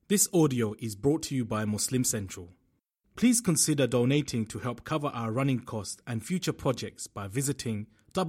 This audio is brought to you by Muslim Central. Please consider donating to help cover our running costs and future projects by visiting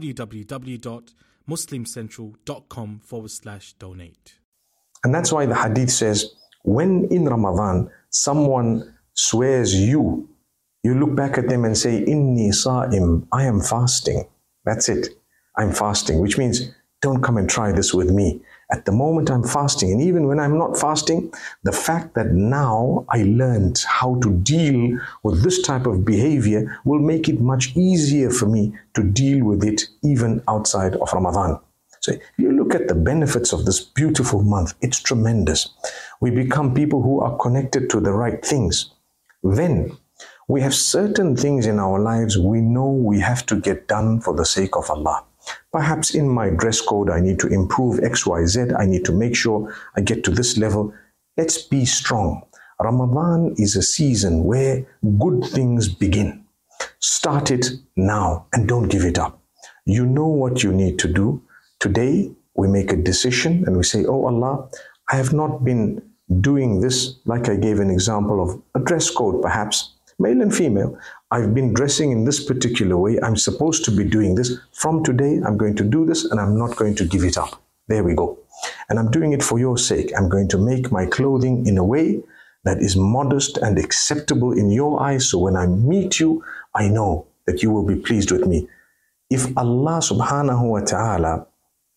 www.muslimcentral.com/donate. And that's why the hadith says, when in Ramadan, someone swears you look back at them and say, Inni sa'im, I am fasting. That's it. I'm fasting, which means don't come and try this with me. At the moment I'm fasting, and even when I'm not fasting, the fact that now I learned how to deal with this type of behavior will make it much easier for me to deal with it even outside of Ramadan. So you look at the benefits of this beautiful month, it's tremendous. We become people who are connected to the right things. Then we have certain things in our lives we know we have to get done for the sake of Allah. Perhaps in my dress code, I need to improve X, Y, Z. I need to make sure I get to this level. Let's be strong. Ramadan is a season where good things begin. Start it now and don't give it up. You know what you need to do. Today, we make a decision and we say, oh Allah, I have not been doing this, like I gave an example of a dress code perhaps, male and female. I've been dressing in this particular way. I'm supposed to be doing this. From today, I'm going to do this and I'm not going to give it up. There we go. And I'm doing it for your sake. I'm going to make my clothing in a way that is modest and acceptable in your eyes. So when I meet you, I know that you will be pleased with me. If Allah subhanahu wa ta'ala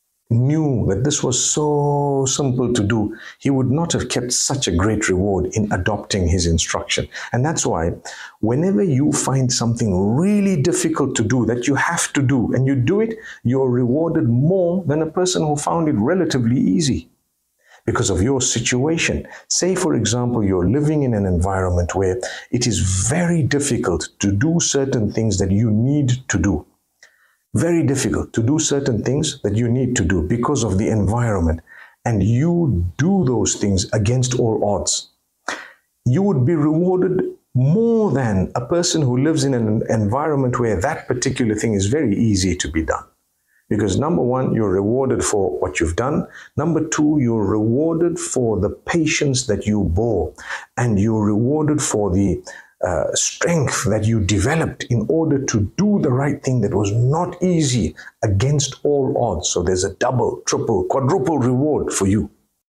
knew that this was so simple to do, He would not have kept such a great reward in adopting His instruction. And that's why whenever you find something really difficult to do that you have to do and you do it, you're rewarded more than a person who found it relatively easy because of your situation. Say, for example, you're living in an environment where it is very difficult to do certain things that you need to do. Very difficult to do certain things that you need to do because of the environment, and you do those things against all odds. You would be rewarded more than a person who lives in an environment where that particular thing is very easy to be done. Because number one, you're rewarded for what you've done. Number two, you're rewarded for the patience that you bore, and you're rewarded for the strength that you developed in order to do the right thing that was not easy against all odds. So there's a double, triple, quadruple reward for you.